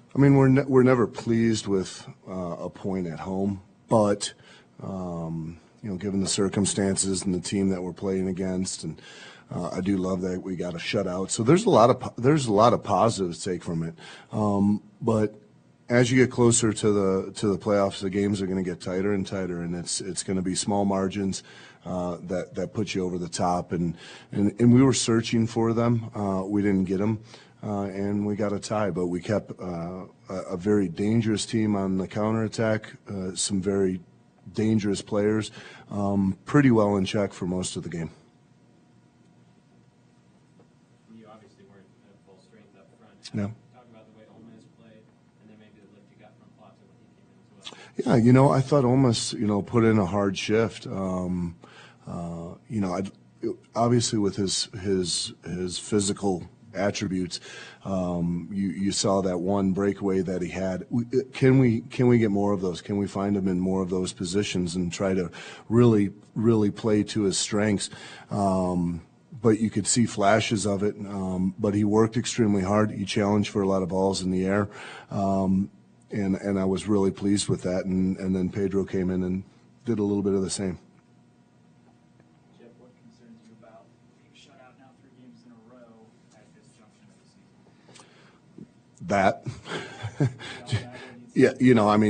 I mean, we're never pleased with a point at home, but given the circumstances and the team that we're playing against, and I do love that we got a shutout. So there's a lot of positives to take from it. But as you get closer to the playoffs, the games are going to get tighter and tighter, and it's going to be small margins that put you over the top. And we were searching for them. We didn't get them. And we got a tie, but we kept a very dangerous team on the counterattack, some very dangerous players, pretty well in check for most of the game. You obviously weren't at full strength up front. Yeah. Talk about the way Ole Miss played, and then maybe the lift you got from Plata when he came in as well. Yeah, I thought Ole Miss, put in a hard shift. Obviously with his physical attributes, you saw that one breakaway that he had. Can we get more of those? Can we find him in more of those positions and try to really play to his strengths? But you could see flashes of it. But he worked extremely hard. He challenged for a lot of balls in the air, and I was really pleased with that. And then Pedro came in and did a little bit of the same. Jeff, what concerns you about being shut out now 3 games in a row at this junction of the season? That. Yeah, I mean,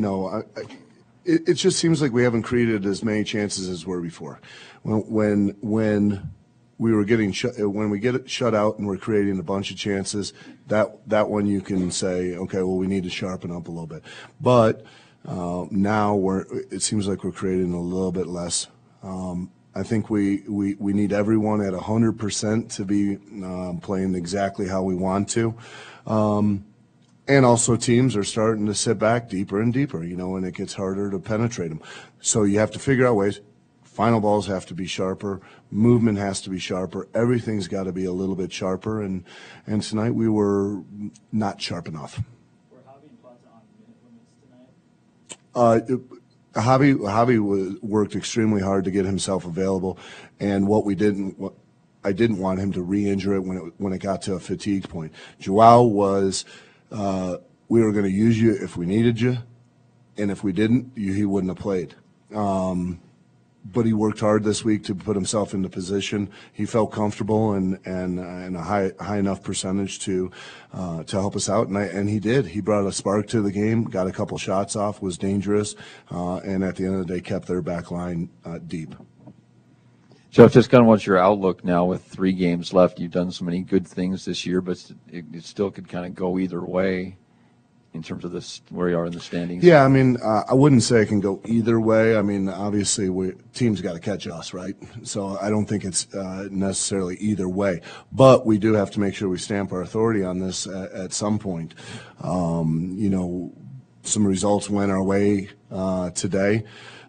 it just seems like we haven't created as many chances as were before. When we were getting when we get shut out and we're creating a bunch of chances, that one you can say, okay, well, we need to sharpen up a little bit. But now it seems like we're creating a little bit less. I think we need everyone at 100% to be playing exactly how we want to. And also teams are starting to sit back deeper and deeper, and it gets harder to penetrate them. So you have to figure out ways. Final balls have to be sharper. Movement has to be sharper. Everything's got to be a little bit sharper. And tonight we were not sharp enough. Were Javi and Plata on minute limits tonight? Javi worked extremely hard to get himself available, and I didn't want him to re-injure it when it got to a fatigue point. Joao was, we were going to use you if we needed you, and if we didn't, he wouldn't have played. But he worked hard this week to put himself into position. He felt comfortable and a high enough percentage to help us out, and he did. He brought a spark to the game, got a couple shots off, was dangerous, and at the end of the day kept their back line deep. Jeff, just kind of what's your outlook now with 3 games left? You've done so many good things this year, but it still could kind of go either way in terms of where you are in the standings. Yeah, I mean, I wouldn't say it can go either way. I mean, obviously, teams got to catch us, right? So I don't think it's necessarily either way. But we do have to make sure we stamp our authority on this at some point. Some results went our way today.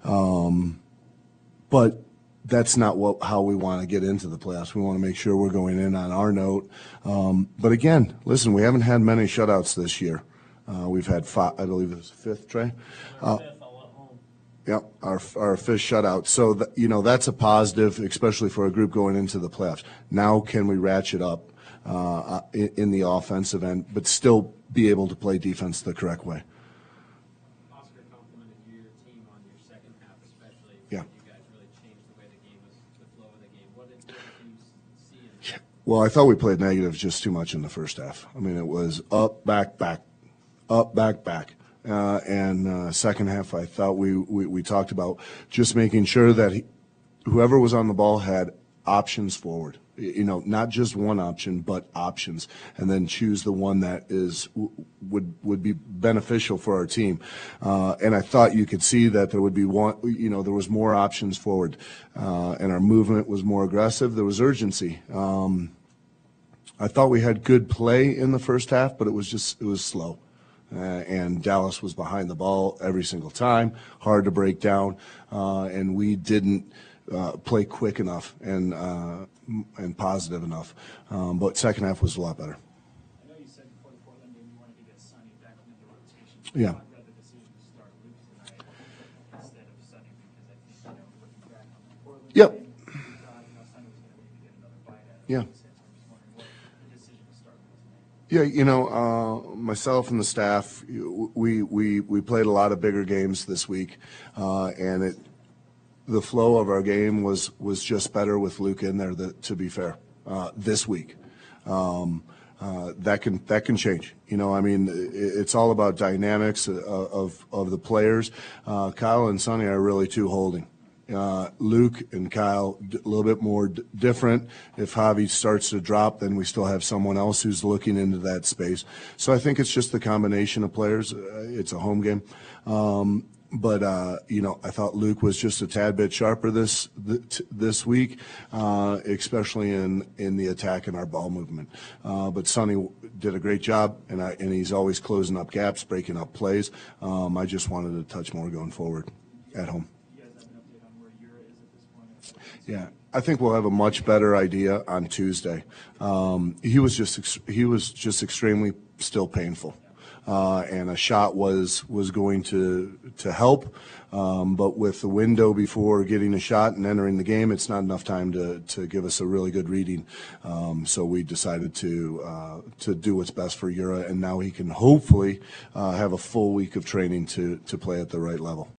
But that's not how we want to get into the playoffs. We want to make sure we're going in on our note. But again, listen, we haven't had many shutouts this year. We've had 5, I believe it was the 5th, Trey. Yep, our 5th shutout. So that's a positive, especially for a group going into the playoffs. Now, can we ratchet up in the offensive end, but still be able to play defense the correct way? Oscar complimented your team on your second half, especially. Yeah. You guys really changed the way the game was, the flow of the game. What did you see in that? Well, I thought we played negative just too much in the first half. I mean, it was up, back, back. Up, back, back. And second half, I thought we talked about just making sure that whoever was on the ball had options forward. Not just one option, but options, and then choose the one that would be beneficial for our team. And I thought you could see that there would be one. There was more options forward, and our movement was more aggressive. There was urgency. I thought we had good play in the first half, but it was slow. And Dallas was behind the ball every single time, hard to break down, and we didn't play quick enough and positive enough. But second half was a lot better. I know you said before the Portland game you wanted to get Sonny back into the rotation. Yeah. Talk about the decision to start Luke tonight instead of Sonny, because I think looking back on the Portland Yep. game, we thought Sonny was going to maybe get another bite at it. Yeah. So I'm just wondering what the decision to start Luke tonight. Yeah, myself and the staff, we played a lot of bigger games this week, and the flow of our game was just better with Luke in there. To be fair, this week, that can change. It's all about dynamics of the players. Kyle and Sonny are really two holding. Luke and Kyle a little bit more different. If Javi starts to drop, then we still have someone else who's looking into that space. So I think it's just the combination of players. It's a home game. But I thought Luke was just a tad bit sharper this week, especially in the attack and our ball movement. But Sonny did a great job, and he's always closing up gaps, breaking up plays. I just wanted to touch more going forward at home. Yeah, I think we'll have a much better idea on Tuesday. He was just extremely still painful, and a shot was going to help, but with the window before getting a shot and entering the game, it's not enough time to give us a really good reading. So we decided to do what's best for Ura, and now he can hopefully have a full week of training to play at the right level.